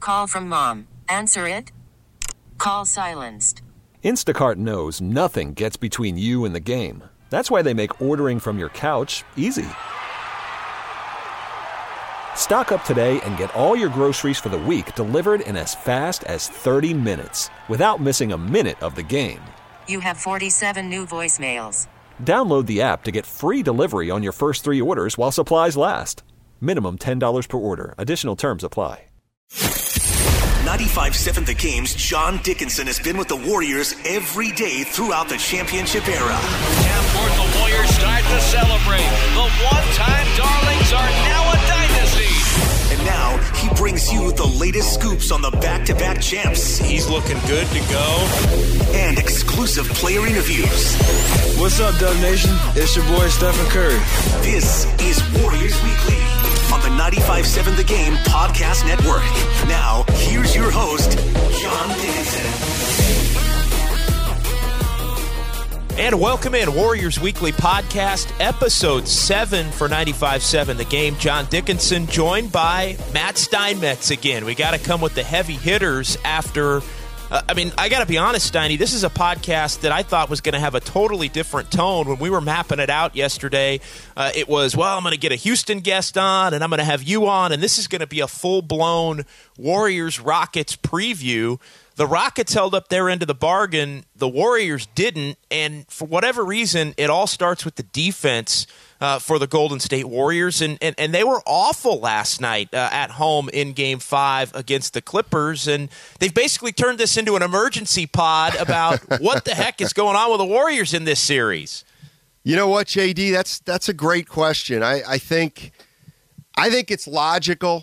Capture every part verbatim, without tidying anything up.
Call from mom. Answer it. Call silenced. Instacart knows nothing gets between you and the game. That's why they make ordering from your couch easy. Stock up today and get all your groceries for the week delivered in as fast as thirty minutes without missing a minute of the game. You have forty-seven new voicemails. Download the app to get free delivery on your first three orders while supplies last. Minimum ten dollars per order. Additional terms apply. ninety-five seven The Game's John Dickinson has been with the Warriors every day throughout the championship era. Half court, the Warriors start to celebrate. The one-time darlings are now a dynasty. And now he brings you the latest scoops on the back-to-back champs. He's looking good to go. And exclusive player interviews. What's up, Dub Nation? It's your boy, Stephen Curry. This is Warriors Weekly on the ninety-five seven The Game Podcast Network. Now, here's your host, John Dickinson. And welcome in, Warriors Weekly Podcast, episode seven for ninety-five seven The Game. John Dickinson, joined by Matt Steinmetz again. We got to come with the heavy hitters after, uh, I mean, I got to be honest, Steiny, this is a podcast that I thought was going to have a totally different tone. When we were mapping it out yesterday, uh, it was, well, I'm going to get a Houston guest on, and I'm going to have you on, and this is going to be a full-blown Warriors-Rockets preview. The Rockets held up their end of the bargain. The Warriors didn't, and for whatever reason, it all starts with the defense uh, for the Golden State Warriors, and, and, and they were awful last night uh, at home in Game five against the Clippers, and they've basically turned this into an emergency pod about what the heck is going on with the Warriors in this series. You know what, J D? That's that's a great question. I, I think I think it's logical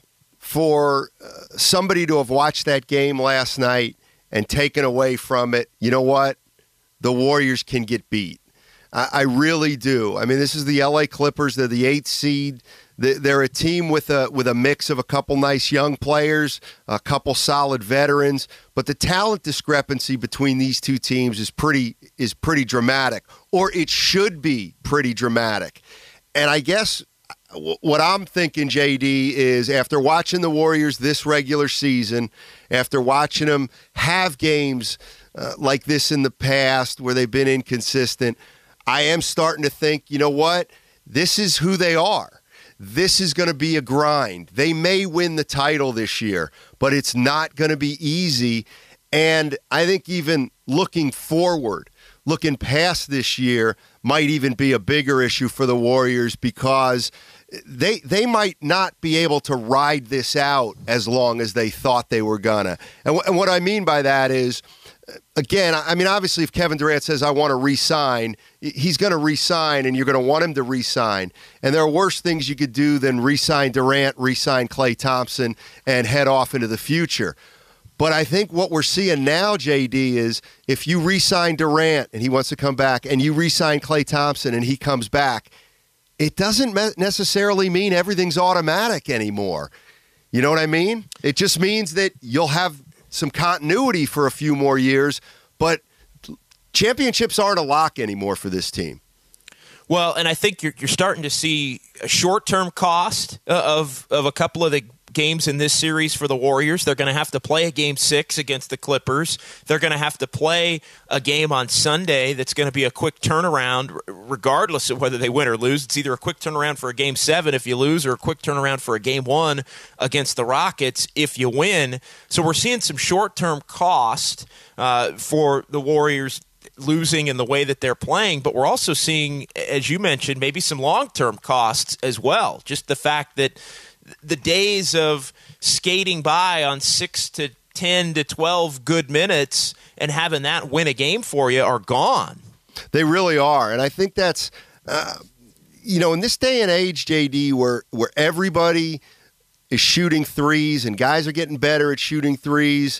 for uh, somebody to have watched that game last night and taken away from it, you know what? The Warriors can get beat. I, I really do. I mean, this is the L A Clippers. They're the eighth seed. They're a team with a with a mix of a couple nice young players, a couple solid veterans, but the talent discrepancy between these two teams is pretty is pretty dramatic, or it should be pretty dramatic. And I guess what I'm thinking, J D, is after watching the Warriors this regular season, after watching them have games uh, like this in the past where they've been inconsistent, I am starting to think, you know what? This is who they are. This is going to be a grind. They may win the title this year, but it's not going to be easy. And I think even looking forward, looking past this year, might even be a bigger issue for the Warriors because they they might not be able to ride this out as long as they thought they were gonna. And, w- and what I mean by that is, again, I mean, obviously if Kevin Durant says, I want to re-sign, he's going to re-sign, and you're going to want him to re-sign. And there are worse things you could do than re-sign Durant, re-sign Klay Thompson, and head off into the future. But I think what we're seeing now, J D, is if you re-sign Durant and he wants to come back, and you re-sign Klay Thompson and he comes back, it doesn't necessarily mean everything's automatic anymore. You know what I mean? It just means that you'll have some continuity for a few more years, but championships aren't a lock anymore for this team. Well, and I think you're you're starting to see a short-term cost of of a couple of the games in this series for the Warriors. They're going to have to play a game six against the Clippers. They're going to have to play a game on Sunday that's going to be a quick turnaround regardless of whether they win or lose. It's either a quick turnaround for a game seven if you lose or a quick turnaround for a game one against the Rockets if you win. So we're seeing some short-term cost uh, for the Warriors losing in the way that they're playing, but we're also seeing, as you mentioned, maybe some long-term costs as well. Just the fact that the days of skating by on six to ten to twelve good minutes and having that win a game for you are gone. They really are. And I think that's, uh, you know, in this day and age, J D, where, where everybody is shooting threes and guys are getting better at shooting threes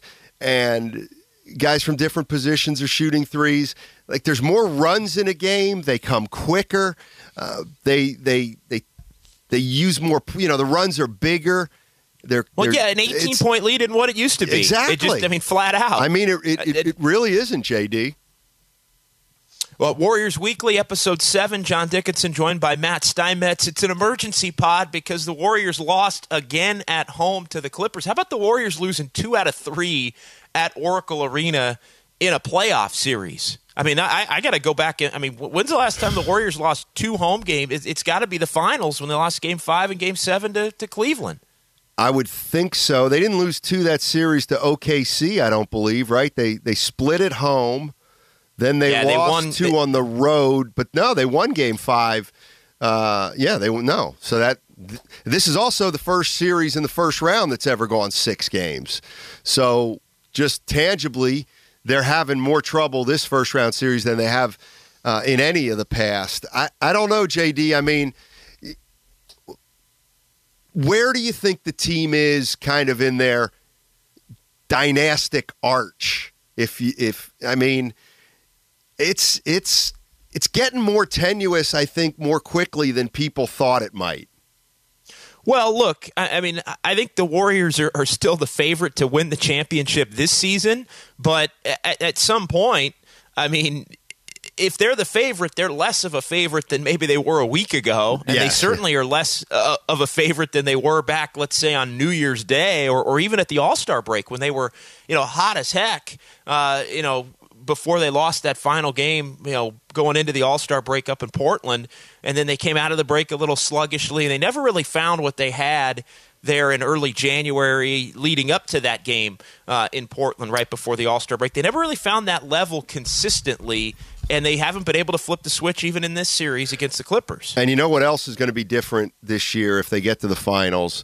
and guys from different positions are shooting threes. Like there's more runs in a game. They come quicker. Uh, they, they, they, They use more, you know, the runs are bigger. They're Well, they're, yeah, an eighteen-point lead in what it used to be. Exactly. It just, I mean, flat out. I mean, it, it, it, it really isn't, J D. Well, Warriors Weekly, episode seven, John Dickinson joined by Matt Steinmetz. It's an emergency pod because the Warriors lost again at home to the Clippers. How about the Warriors losing two out of three at Oracle Arena in a playoff series? I mean, I, I got to go back. And, I mean, when's the last time the Warriors lost two home games? It's, it's got to be the finals when they lost Game five and Game seven to, to Cleveland. I would think so. They didn't lose two that series to O K C, I don't believe, right? They they split at home. Then they yeah, lost they won, two they, on the road, but no, they won Game Five. Uh, yeah, they no. So that th- this is also the first series in the first round that's ever gone six games. So just tangibly, they're having more trouble this first round series than they have uh, in any of the past. I I don't know, J D. I mean, where do you think the team is, kind of in their dynastic arch? If you, if I mean. It's it's it's getting more tenuous, I think, more quickly than people thought it might. Well, look, I, I mean, I think the Warriors are, are still the favorite to win the championship this season, but at, at some point, I mean, if they're the favorite, they're less of a favorite than maybe they were a week ago, and yeah. they certainly are less uh, of a favorite than they were back, let's say, on New Year's Day or, or even at the All-Star break when they were, you know, hot as heck, uh, you know, before they lost that final game, you know, going into the All-Star break up in Portland, and then they came out of the break a little sluggishly, and they never really found what they had there in early January leading up to that game uh, in Portland right before the All-Star break. They never really found that level consistently, and they haven't been able to flip the switch even in this series against the Clippers. And you know what else is going to be different this year if they get to the finals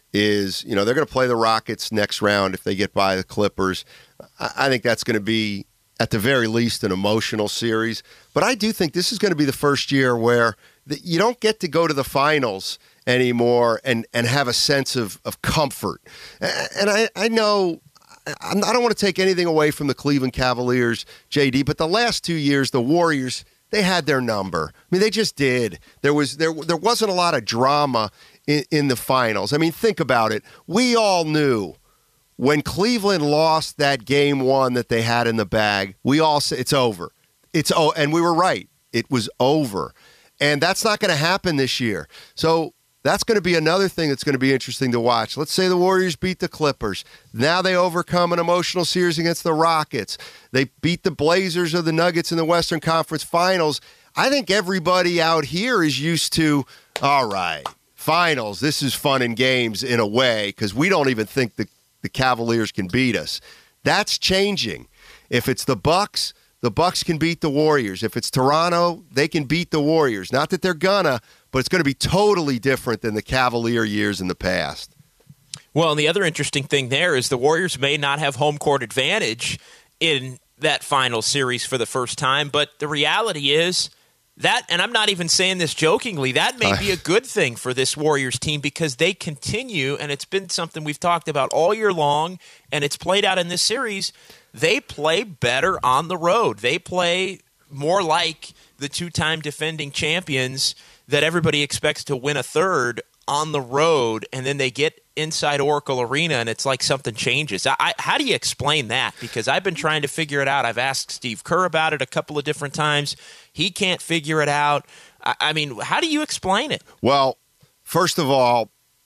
is, you know, they're going to play the Rockets next round if they get by the Clippers. I think that's going to be, at the very least, an emotional series. But I do think this is going to be the first year where the, you don't get to go to the finals anymore and, and have a sense of, of comfort. And I, I know I don't want to take anything away from the Cleveland Cavaliers, J D, but the last two years, the Warriors, they had their number. I mean, they just did. There was there there wasn't a lot of drama in, in the finals. I mean, think about it. We all knew when Cleveland lost that game one that they had in the bag, we all said it's over. It's oh, and we were right. It was over. And that's not going to happen this year. So that's going to be another thing that's going to be interesting to watch. Let's say the Warriors beat the Clippers. Now they overcome an emotional series against the Rockets. They beat the Blazers or the Nuggets in the Western Conference Finals. I think everybody out here is used to, all right, finals, this is fun and games in a way, because we don't even think the the Cavaliers can beat us. That's changing. If it's the Bucks, the Bucks can beat the Warriors. If it's Toronto, they can beat the Warriors. Not that they're gonna, but it's going to be totally different than the Cavalier years in the past. Well, and the other interesting thing there is the Warriors may not have home court advantage in that final series for the first time, but the reality is that, and I'm not even saying this jokingly, that may be a good thing for this Warriors team because they continue, and it's been something we've talked about all year long, and it's played out in this series. They play better on the road. They play more like the two-time defending champions that everybody expects to win a third on the road, and then they get inside Oracle Arena, and it's like something changes. I, I, how do you explain that? Because I've been trying to figure it out. I've asked Steve Kerr about it a couple of different times. He can't figure it out. I, I mean, how do you explain it? Well, first of all,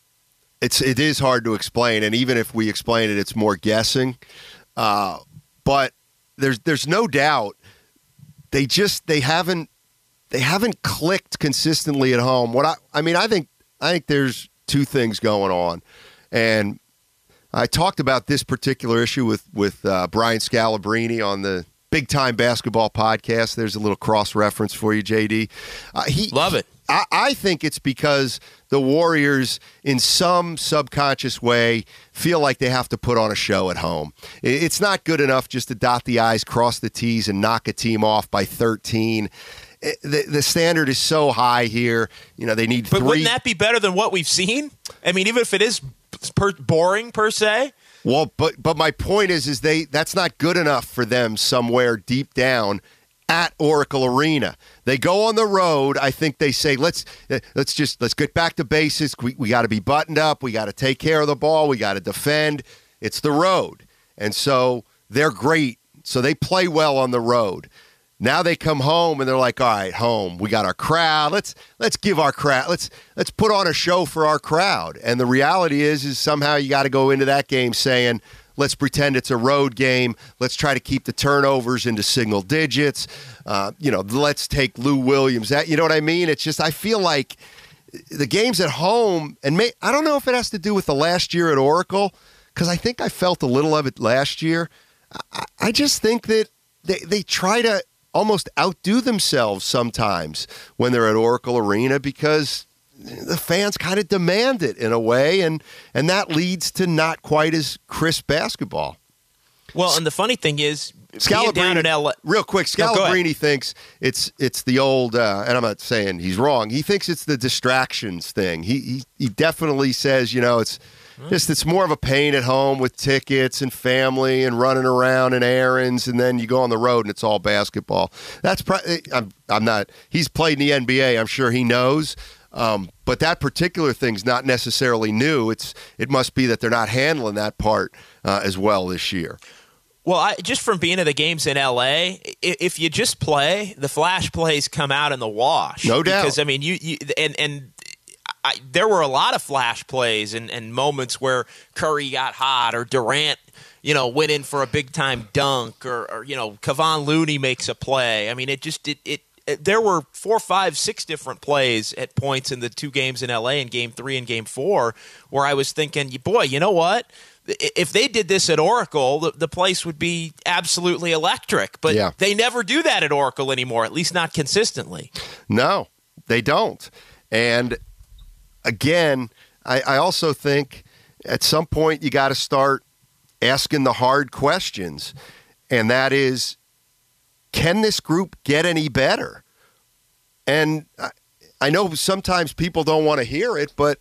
it's it is hard to explain, and even if we explain it, it's more guessing. Uh, but there's there's no doubt they just they haven't they haven't clicked consistently at home. What I I mean, I think I think there's two things going on, and I talked about this particular issue with with uh, Brian Scalabrine on the Big Time Basketball podcast. There's a little cross reference for you, J D. Uh, he love it. I, I think it's because the Warriors, in some subconscious way, feel like they have to put on a show at home. It's not good enough just to dot the I's, cross the T's, and knock a team off by thirteen. The, the standard is so high here. You know, they need but three. Wouldn't that be better than what we've seen? I mean, even if it is per, boring per se. Well, but but my point is, is they that's not good enough for them somewhere deep down at Oracle Arena. They go on the road. I think they say, let's let's just let's get back to basics. We we got to be buttoned up. We got to take care of the ball. We got to defend. It's the road, and so they're great. So they play well on the road. Now they come home and they're like, all right, home, we got our crowd. Let's let's give our crowd, let's let's put on a show for our crowd. And the reality is, is somehow you got to go into that game saying, let's pretend it's a road game. Let's try to keep the turnovers into single digits. Uh, you know, let's take Lou Williams. That, you know what I mean? It's just, I feel like the games at home, and may, I don't know if it has to do with the last year at Oracle, because I think I felt a little of it last year. I, I just think that they, they try to almost outdo themselves sometimes when they're at Oracle Arena because the fans kind of demand it in a way, and and that leads to not quite as crisp basketball. Well, and the funny thing is, Scalabrine, down in L A, real quick, Scalabrine no, thinks it's it's the old, uh, and I'm not saying he's wrong. He thinks it's the distractions thing. He he, he definitely says, you know, it's just it's more of a pain at home with tickets and family and running around and errands, and then you go on the road and it's all basketball. That's pro- I'm I'm not. He's played in the N B A. I'm sure he knows. Um, but that particular thing's not necessarily new. It's it must be that they're not handling that part uh, as well this year. Well, I, just from being at the games in L A, if you just play, the flash plays come out in the wash. No doubt. Because I mean, you, you and and I, there were a lot of flash plays and, and moments where Curry got hot or Durant, you know, went in for a big time dunk or, or you know, Kevon Looney makes a play. I mean, it just it it. There were four, five, six different plays at points in the two games in L A in Game Three and Game Four where I was thinking, boy, you know what? If they did this at Oracle, the, the place would be absolutely electric. But yeah. They never do that at Oracle anymore, at least not consistently. No, they don't. And again, I, I also think at some point you got to start asking the hard questions, and that is, can this group get any better? And I, I know sometimes people don't want to hear it, but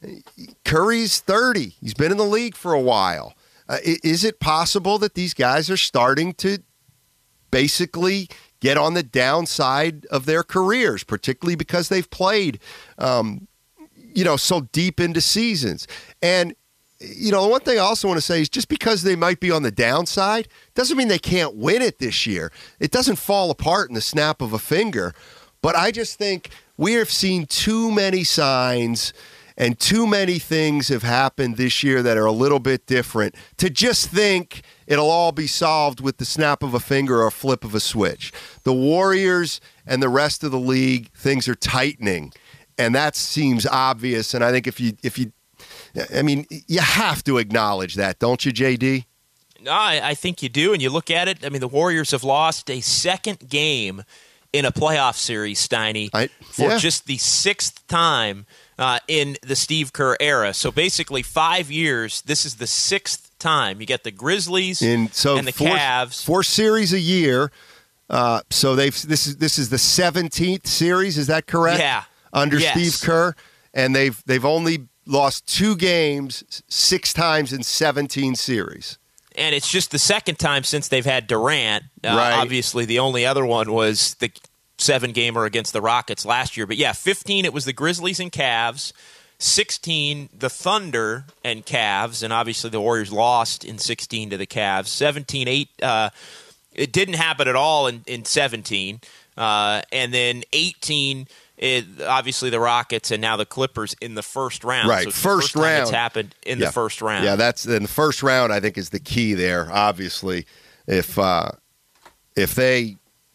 Curry's thirty. He's been in the league for a while. Uh, is it possible that these guys are starting to basically get on the downside of their careers, particularly because they've played, um, you know, so deep into seasons? And you know, one thing I also want to say is just because they might be on the downside doesn't mean they can't win it this year. It doesn't fall apart in the snap of a finger. But I just think we have seen too many signs and too many things have happened this year that are a little bit different to just think it'll all be solved with the snap of a finger or a flip of a switch. The Warriors and the rest of the league, things are tightening, and that seems obvious. And I think if you if you I mean, you have to acknowledge that, don't you, J D? No, I, I think you do. And you look at it, I mean, the Warriors have lost a second game in a playoff series, Steiny, I, for yeah. just the sixth time uh, in the Steve Kerr era. So basically five years, this is the sixth time. You get the Grizzlies in, so and the four, Cavs. Four series a year. Uh, so they've this is this is the seventeenth series, is that correct? Yeah. Under yes. Steve Kerr. And they've they've only lost two games six times in seventeen series. And it's just the second time since they've had Durant. Uh, right. Obviously, the only other one was the seven-gamer against the Rockets last year. But, yeah, fifteen, it was the Grizzlies and Cavs. sixteen, the Thunder and Cavs. And, obviously, the Warriors lost in sixteen to the Cavs. seventeen eight, uh, it didn't happen at all in, in seventeen. Uh, and then eighteen, it, obviously the Rockets and now the Clippers in the first round. Right, so first, first round. It's happened in yeah. the first round. Yeah, that's in the first round. I think is the key there. Obviously, if uh, if they,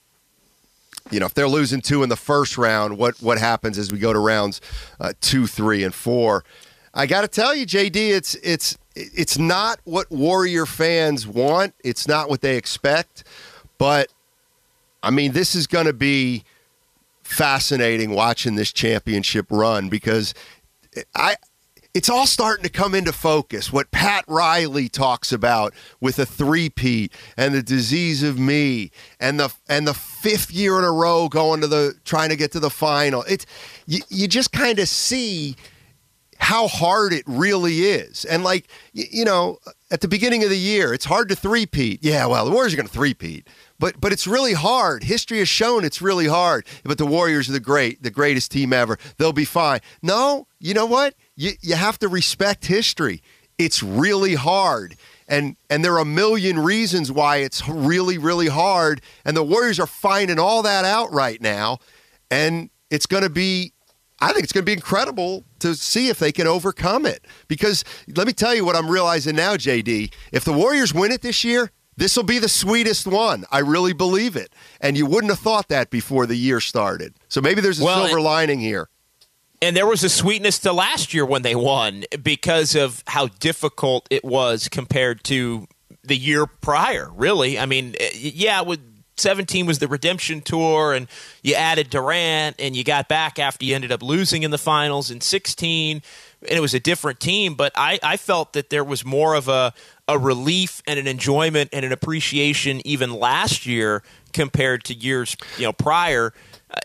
you know, if they're losing two in the first round, what what happens as we go to rounds uh, two, three, and four? I got to tell you, J D, it's it's it's not what Warrior fans want. It's not what they expect. But I mean, this is going to be fascinating watching this championship run because I it's all starting to come into focus. What Pat Riley talks about with a three-peat and the disease of me and the and the fifth year in a row going to the trying to get to the final. It's you, you just kind of see how hard it really is. And like you, you know, at the beginning of the year, it's hard to three-peat. Yeah, well, the Warriors are going to three-peat. But but it's really hard. History has shown it's really hard. But the Warriors are the great, the greatest team ever. They'll be fine. No, you know what? You you have to respect history. It's really hard. And and there are a million reasons why it's really, really hard. And the Warriors are finding all that out right now. And it's going to be, I think it's going to be incredible to see if they can overcome it. Because let me tell you what I'm realizing now, J D. If the Warriors win it this year, this will be the sweetest one. I really believe it. And you wouldn't have thought that before the year started. So maybe there's a well, silver lining here. And there was a sweetness to last year when they won because of how difficult it was compared to the year prior, really. I mean, yeah, with seventeen was the redemption tour, and you added Durant, and you got back after you ended up losing in the finals in sixteen, and it was a different team. But I, I felt that there was more of a, a relief and an enjoyment and an appreciation even last year compared to years you know prior.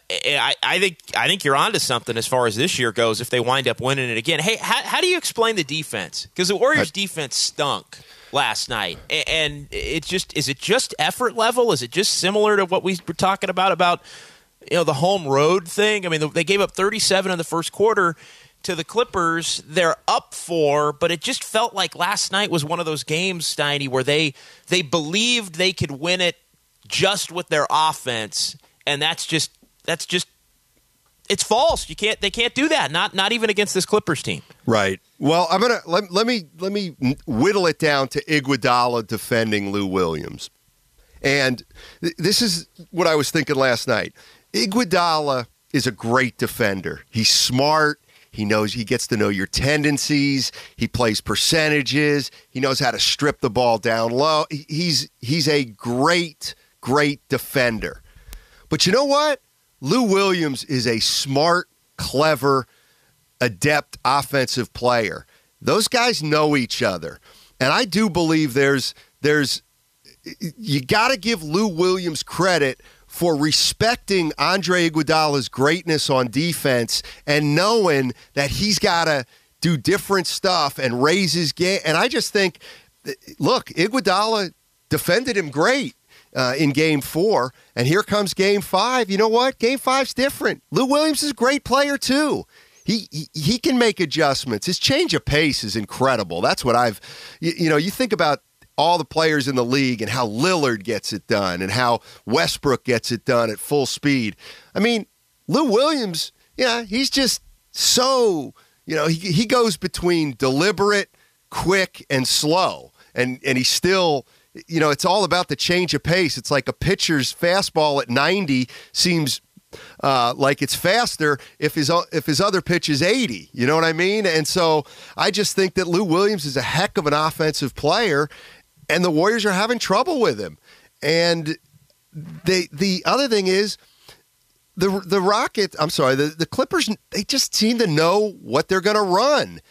I, I think I think you're onto something as far as this year goes if they wind up winning it again. Hey, how, how do you explain the defense? Because the Warriors' defense stunk last night, and it's just is it just effort level? Is it just similar to what we were talking about about you know the home road thing? I mean, they gave up thirty-seven in the first quarter to the Clippers. They're up four, but it just felt like last night was one of those games, Steiny, where they they believed they could win it just with their offense, and that's just. That's just it's false. You can't they can't do that. Not not even against this Clippers team. Right. Well, I'm gonna let, let me let me whittle it down to Iguodala defending Lou Williams, and th- this is what I was thinking last night. Iguodala is a great defender. He's smart. He knows he gets to know your tendencies. He plays percentages. He knows how to strip the ball down low. He's he's a great great defender. But you know what? Lou Williams is a smart, clever, adept offensive player. Those guys know each other. And I do believe there's there's you got to give Lou Williams credit for respecting Andre Iguodala's greatness on defense and knowing that he's got to do different stuff and raise his game. And I just think, look, Iguodala defended him great. Uh, in game four, and here comes game five. You know what? Game five's different. Lou Williams is a great player, too. He, he he can make adjustments. His change of pace is incredible. That's what I've, you, you know, you think about all the players in the league and how Lillard gets it done and how Westbrook gets it done at full speed. I mean, Lou Williams, yeah, he's just so, you know, he he goes between deliberate, quick, and slow, and and he's still. You know, it's all about the change of pace. It's like a pitcher's fastball at ninety seems uh, like it's faster if his if his other pitch is eighty. You know what I mean? And so I just think that Lou Williams is a heck of an offensive player, and the Warriors are having trouble with him. And they the other thing is the the Rockets. I'm sorry, the, the Clippers. They just seem to know what they're going to run.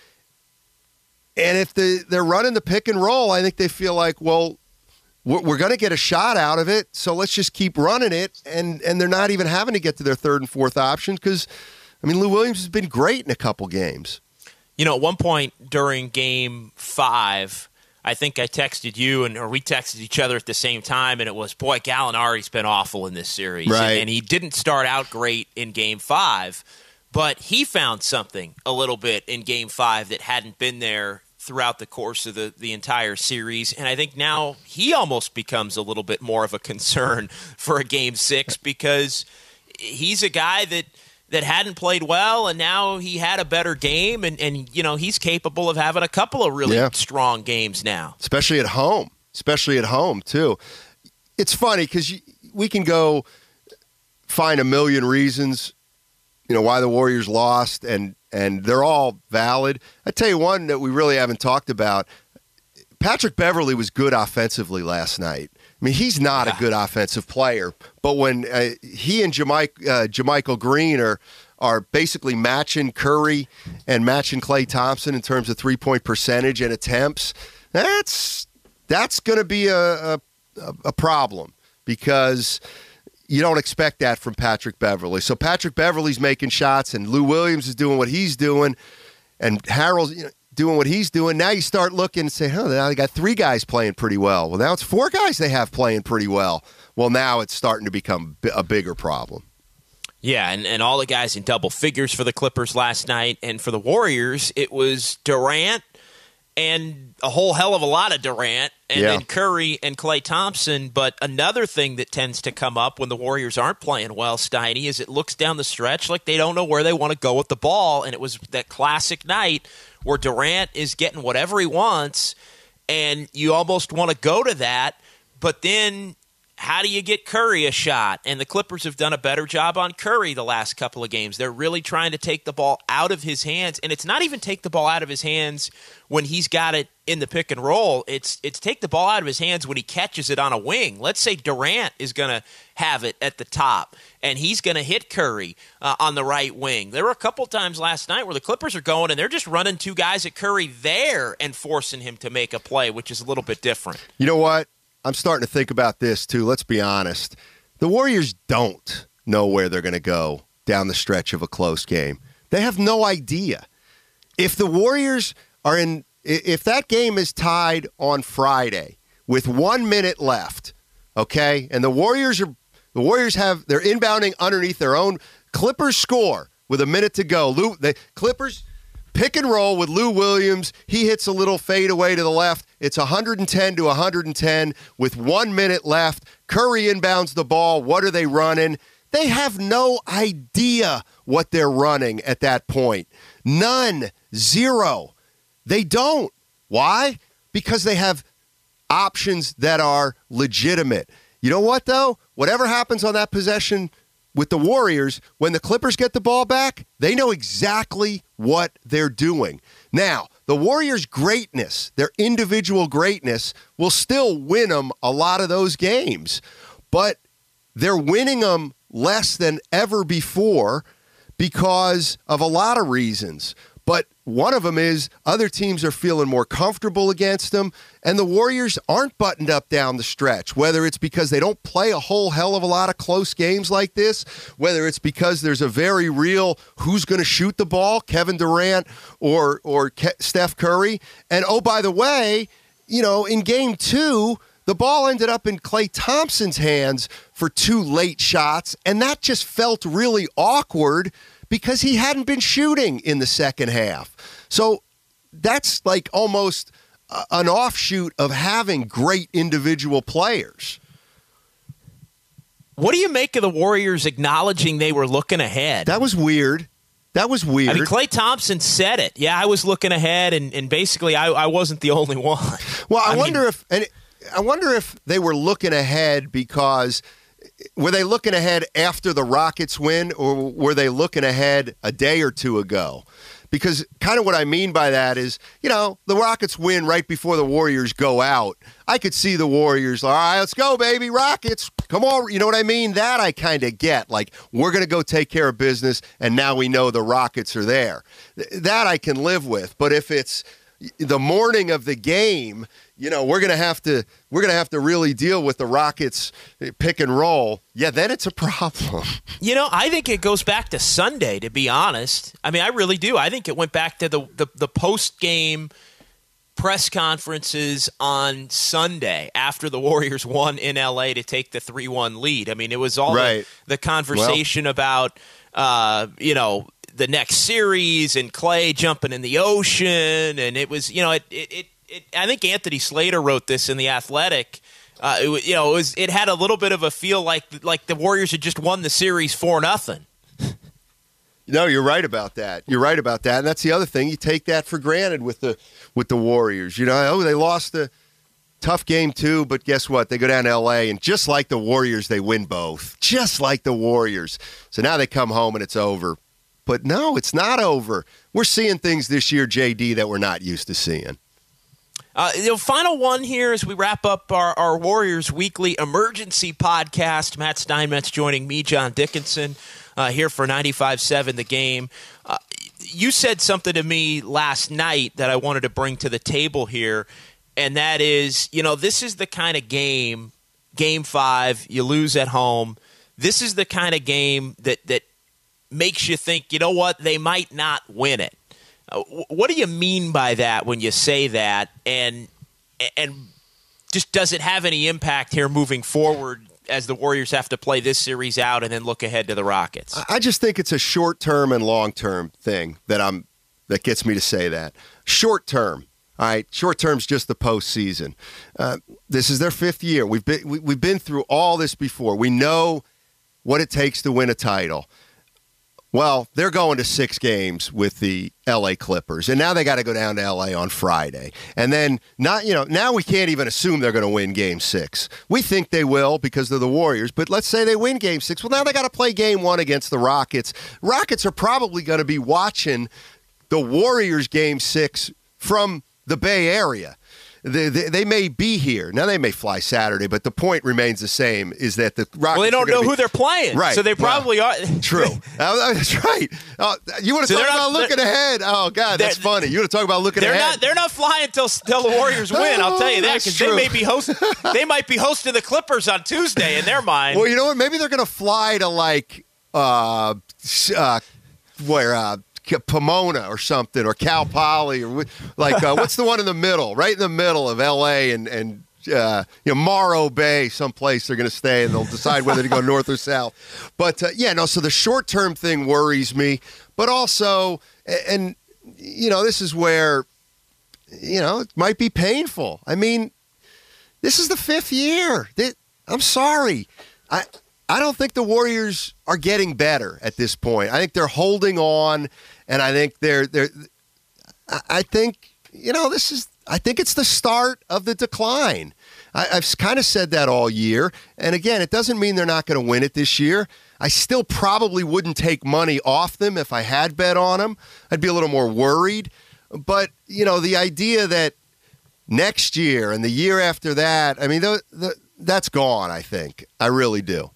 And if the, they're running the pick and roll, I think they feel like, well, we're going to get a shot out of it, so let's just keep running it. And and they're not even having to get to their third and fourth options because, I mean, Lou Williams has been great in a couple games. You know, at one point during game five, I think I texted you, and or we texted each other at the same time, and it was, boy, Gallinari's been awful in this series. Right. And, and he didn't start out great in game five, but he found something a little bit in game five that hadn't been there throughout the course of the, the entire series. And I think now he almost becomes a little bit more of a concern for a game six because he's a guy that, that hadn't played well, and now he had a better game, and, and you know, he's capable of having a couple of really yeah. strong games now. Especially at home. Especially at home, too. It's funny because we can go find a million reasons, you know, why the Warriors lost, and and they're all valid. I tell you one that we really haven't talked about. Patrick Beverley was good offensively last night. I mean, he's not yeah. a good offensive player, but when uh, he and Jamaica, uh, JaMychal Green are are basically matching Curry and matching Klay Thompson in terms of three-point percentage and attempts, that's that's going to be a, a a problem because you don't expect that from Patrick Beverley. So Patrick Beverley's making shots, and Lou Williams is doing what he's doing, and Harold's you know, doing what he's doing. Now you start looking and say, huh, now they got three guys playing pretty well. Well, now it's four guys they have playing pretty well. Well, now it's starting to become a bigger problem. Yeah, and, and all the guys in double figures for the Clippers last night. And for the Warriors, it was Durant and a whole hell of a lot of Durant, and yeah. then Curry and Klay Thompson. But another thing that tends to come up when the Warriors aren't playing well, Steiny, is it looks down the stretch like they don't know where they want to go with the ball. And it was that classic night where Durant is getting whatever he wants, and you almost want to go to that. But then how do you get Curry a shot? And the Clippers have done a better job on Curry the last couple of games. They're really trying to take the ball out of his hands. And it's not even take the ball out of his hands when he's got it in the pick and roll. It's it's take the ball out of his hands when he catches it on a wing. Let's say Durant is going to have it at the top, and he's going to hit Curry uh, on the right wing. There were a couple times last night where the Clippers are going, and they're just running two guys at Curry there and forcing him to make a play, which is a little bit different. You know what? I'm starting to think about this, too. Let's be honest. The Warriors don't know where they're going to go down the stretch of a close game. They have no idea. If the Warriors are in – if that game is tied on Friday with one minute left, okay, and the Warriors are – the Warriors have – they're inbounding underneath their own – Clippers score with a minute to go. Lou, the Clippers – pick and roll with Lou Williams. He hits a little fade away to the left. It's one hundred ten to one hundred ten with one minute left. Curry inbounds the ball. What are they running? They have no idea what they're running at that point. None. Zero. They don't. Why? Because they have options that are legitimate. You know what, though? Whatever happens on that possession with the Warriors, when the Clippers get the ball back, they know exactly what they're doing. Now, the Warriors' greatness, their individual greatness, will still win them a lot of those games. But they're winning them less than ever before because of a lot of reasons. But one of them is other teams are feeling more comfortable against them, and the Warriors aren't buttoned up down the stretch, whether it's because they don't play a whole hell of a lot of close games like this, whether it's because there's a very real who's going to shoot the ball, Kevin Durant or, or Ke- Steph Curry. And, oh, by the way, you know, in game two, the ball ended up in Klay Thompson's hands for two late shots, and that just felt really awkward because he hadn't been shooting in the second half. So that's like almost uh, an offshoot of having great individual players. What do you make of the Warriors acknowledging they were looking ahead? That was weird. That was weird. I mean, Klay Thompson said it. Yeah, I was looking ahead, and, and basically I, I wasn't the only one. Well, I, I wonder mean, if and I wonder if they were looking ahead because were they looking ahead after the Rockets win, or were they looking ahead a day or two ago? Because kind of what I mean by that is, you know, the Rockets win right before the Warriors go out. I could see the Warriors, all right, let's go, baby, Rockets. Come on. You know what I mean? That I kind of get. Like, we're going to go take care of business, and now we know the Rockets are there. That I can live with. But if it's the morning of the game, you know, we're going to have to we're going to have to really deal with the Rockets pick and roll. Yeah, then it's a problem. You know, I think it goes back to Sunday, to be honest. I mean, I really do. I think it went back to the the, the post-game press conferences on Sunday after the Warriors won in L A to take the three one lead. I mean, it was all right. the, the conversation well, about, uh, you know, the next series and Klay jumping in the ocean. And it was, you know, it, it, it It, I think Anthony Slater wrote this in The Athletic. Uh, it, you know, it was it had a little bit of a feel like like the Warriors had just won the series for nothing. No, you're right about that. You're right about that, and that's the other thing. You take that for granted with the with the Warriors. You know, oh, they lost a tough game too, but guess what? They go down to L A, and just like the Warriors, they win both. Just like the Warriors. So now they come home and it's over. But no, it's not over. We're seeing things this year, J D, that we're not used to seeing. Uh, the final one here as we wrap up our, our Warriors Weekly Emergency Podcast. Matt Steinmetz joining me, John Dickinson, uh, here for ninety-five seven The Game. Uh, you said something to me last night that I wanted to bring to the table here, and that is, you know, this is the kind of game, game five, you lose at home. This is the kind of game that, that makes you think, you know what, they might not win it. Uh, what do you mean by that when you say that, and and just does it have any impact here moving forward as the Warriors have to play this series out and then look ahead to the Rockets? I just think it's a short-term and long-term thing that I'm that gets me to say that. Short-term, All right, short term's just the postseason. Uh, this is their fifth year. We've been we, we've been through all this before. We know what it takes to win a title. Well, they're going to six games with the L A Clippers, and now they got to go down to L A on Friday. And then not, you know, now we can't even assume they're going to win Game Six. We think they will because they're the Warriors, but let's say they win Game Six. Well, now they got to play Game One against the Rockets. Rockets are probably going to be watching the Warriors Game Six from the Bay Area. They, they, they may be here. Now, they may fly Saturday, but the point remains the same, is that the Rockets Well, they don't know be, who they're playing. Right. So they probably well, are. True. uh, that's right. Uh, you want to So talk not, about looking ahead? Oh, God, that's funny. You want to talk about looking they're ahead? Not, they're not flying until, until the Warriors win, I'll tell you that, because they may be hosting. They might be hosting the Clippers on Tuesday in their mind. Well, you know what? Maybe they're going to fly to, like, uh, uh, where, uh, Pomona or something, or Cal Poly, or like uh, what's the one in the middle, right in the middle of L A and and uh, you know, Morro Bay, someplace they're going to stay, and they'll decide whether to go north or south. But uh, yeah, no. So the short term thing worries me, but also, and you know, this is where, you know, it might be painful. I mean, this is the fifth year. They, I'm sorry, I. I don't think the Warriors are getting better at this point. I think they're holding on, and I think they're they're. I think you know this is. I think it's the start of the decline. I, I've kind of said that all year, and again, it doesn't mean they're not going to win it this year. I still probably wouldn't take money off them if I had bet on them. I'd be a little more worried, but you know the idea that next year and the year after that, I mean, the, the, that's gone. I think I really do.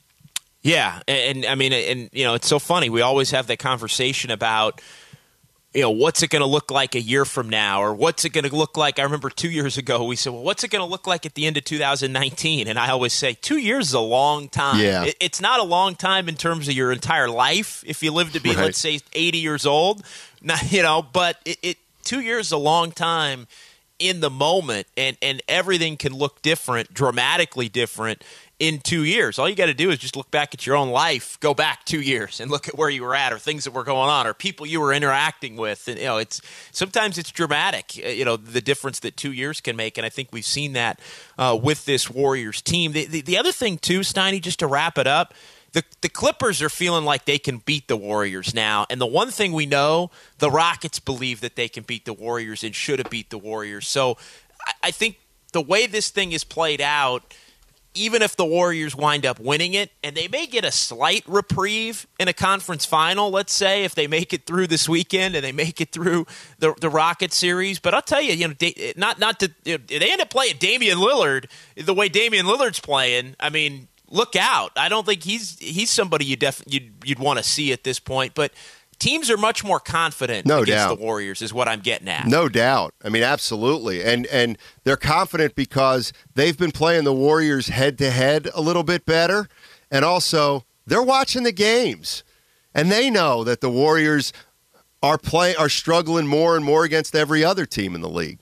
Yeah, and, and I mean, and you know, it's so funny. We always have that conversation about, you know, what's it going to look like a year from now, or what's it going to look like? I remember two years ago we said, well, what's it going to look like at the end of two thousand nineteen? And I always say, two years is a long time. Yeah. It, it's not a long time in terms of your entire life. If you live to be, right. let's say, eighty years old, not, you know, but it, it two years is a long time in the moment, and and everything can look different, dramatically different in two years. All you got to do is just look back at your own life, go back two years and look at where you were at, or things that were going on, or people you were interacting with. And, you know, it's sometimes it's dramatic, you know, the difference that two years can make. And I think we've seen that uh, with this Warriors team. The, the, the other thing too, Steiny, just to wrap it up, the, the Clippers are feeling like they can beat the Warriors now. And the one thing we know, the Rockets believe that they can beat the Warriors and should have beat the Warriors. So I, I think the way this thing is played out, even if the Warriors wind up winning it, and they may get a slight reprieve in a conference final, let's say, if they make it through this weekend and they make it through the the Rocket series. But I'll tell you, you know, not not to you know, they end up playing Damian Lillard the way Damian Lillard's playing. I mean, look out! I don't think he's he's somebody you def you'd you'd want to see at this point, but. Teams are much more confident no against doubt. the Warriors is what I'm getting at. No doubt. I mean, absolutely. And and they're confident because they've been playing the Warriors head-to-head a little bit better. And also, they're watching the games. And they know that the Warriors are play, are struggling more and more against every other team in the league.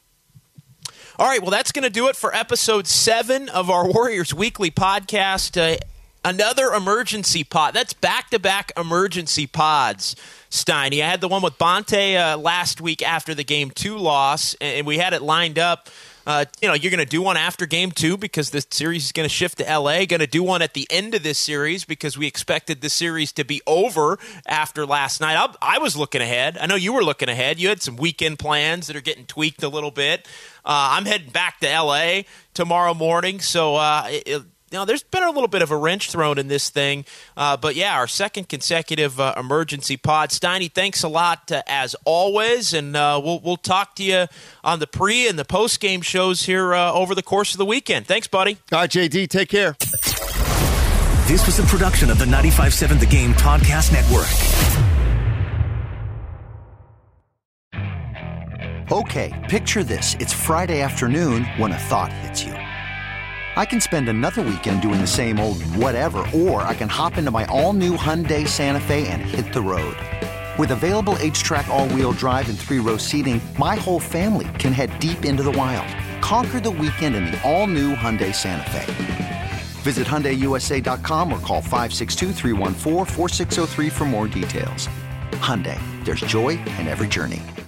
All right, well, that's going to do it for episode seven of our Warriors Weekly podcast. Uh, Another emergency pod. That's back-to-back emergency pods, Steiny. I had the one with Bonte uh, last week after the Game two loss, and we had it lined up. Uh, you know, you're going to do one after Game two because the series is going to shift to L A. Going to do one at the end of this series because we expected the series to be over after last night. I, I was looking ahead. I know you were looking ahead. You had some weekend plans that are getting tweaked a little bit. Uh, I'm heading back to L A tomorrow morning, so uh, it, Now, there's been a little bit of a wrench thrown in this thing, uh, but yeah, our second consecutive uh, emergency pod. Steiny, thanks a lot uh, as always, and uh, we'll we'll talk to you on the pre and the post game shows here uh, over the course of the weekend. Thanks, buddy. All right, J D, take care. This was a production of the ninety-five seven The Game Podcast Network. Okay, picture this. It's Friday afternoon when a thought hits you. I can spend another weekend doing the same old whatever, or I can hop into my all-new Hyundai Santa Fe and hit the road. With available H-Track all-wheel drive and three-row seating, my whole family can head deep into the wild. Conquer the weekend in the all-new Hyundai Santa Fe. Visit Hyundai U S A dot com or call five six two, three one four, four six zero three for more details. Hyundai, there's joy in every journey.